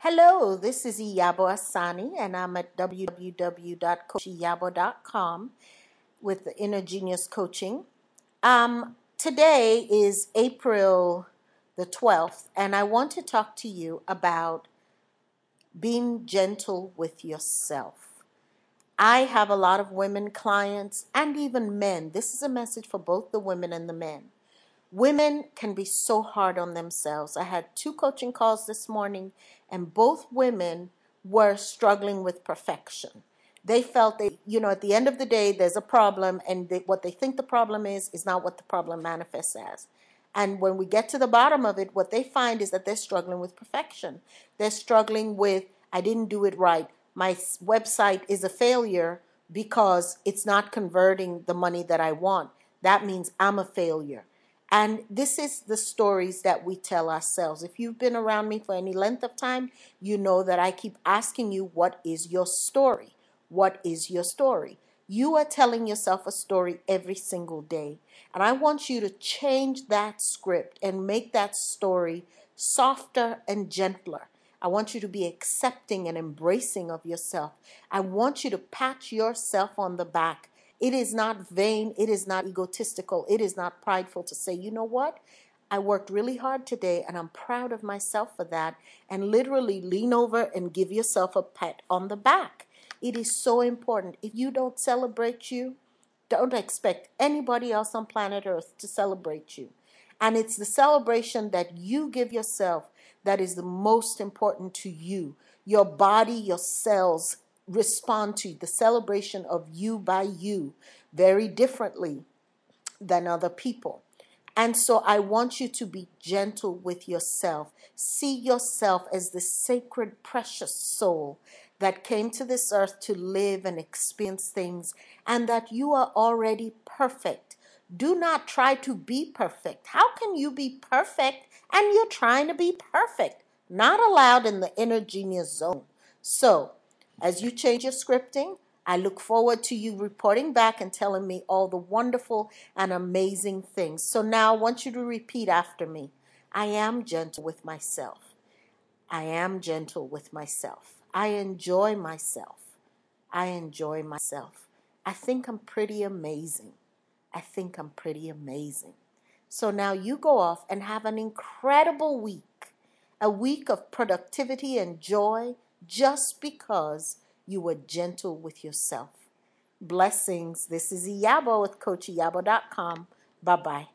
Hello, this is Iyabo Asani, and I'm at www.coachiyabo.com with the Inner Genius Coaching. Today is April the 12th, and I want to talk to you about being gentle with yourself. I have a lot of women clients and even men. This is a message for both the women and the men. Women can be so hard on themselves. I had 2 coaching calls this morning, and both women were struggling with perfection. They felt at the end of the day, there's a problem, and what they think the problem is not what the problem manifests as. And when we get to the bottom of it, what they find is that they're struggling with perfection. They're struggling with, I didn't do it right. My website is a failure because it's not converting the money that I want. That means I'm a failure. And this is the stories that we tell ourselves. If you've been around me for any length of time, you know that I keep asking you, what is your story? What is your story? You are telling yourself a story every single day. And I want you to change that script and make that story softer and gentler. I want you to be accepting and embracing of yourself. I want you to pat yourself on the back. It is not vain. It is not egotistical. It is not prideful to say, you know what? I worked really hard today and I'm proud of myself for that. And literally lean over and give yourself a pat on the back. It is so important. If you don't celebrate you, don't expect anybody else on planet Earth to celebrate you. And it's the celebration that you give yourself that is the most important to you. Your body, your cells respond to the celebration of you by you very differently than other people. And so I want you to be gentle with yourself. See yourself as the sacred, precious soul that came to this earth to live and experience things, and that you are already perfect. Do not try to be perfect. How can you be perfect and you're trying to be perfect? Not allowed in the inner genius zone. So, as you change your scripting, I look forward to you reporting back and telling me all the wonderful and amazing things. So now I want you to repeat after me. I am gentle with myself. I am gentle with myself. I enjoy myself. I enjoy myself. I think I'm pretty amazing. I think I'm pretty amazing. So now you go off and have an incredible week. A week of productivity and joy just because you were gentle with yourself. Blessings. This is Iyabo with CoachIyabo.com. Bye-bye.